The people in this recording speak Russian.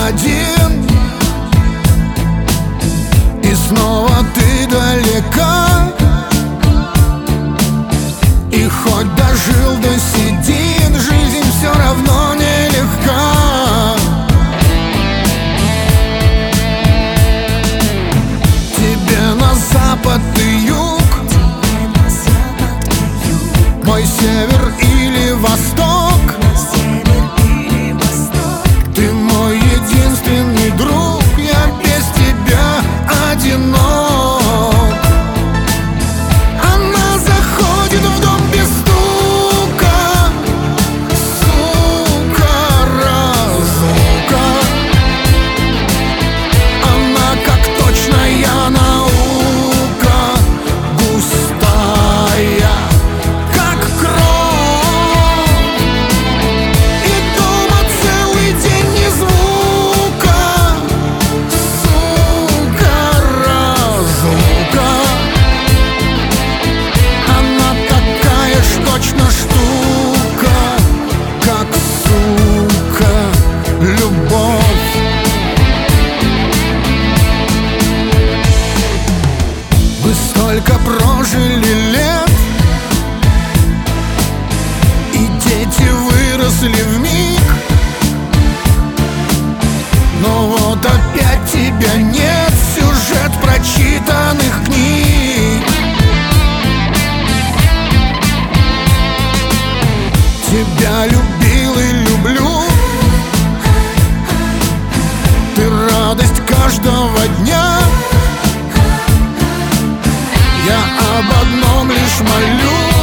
один, и снова ты далека. И хоть дожил до седин, жизнь все равно нелегка. Тебе на запад и юг, мой север или восток, ты мой единственный друг, я без тебя одинок. Она заходит в дом без стука, сука, разлука. Она как точная наука, густая как кровь. И дома целый день ни звука, сука, разлука. Она такая ж точно штука, как, сука, любовь. Мы столько прожили лет, и дети выросли вмиг. Но вот опять тебя нет, сюжет прочитанных книг. Тебя любил и люблю, ты радость каждого дня. Я об одном лишь молю: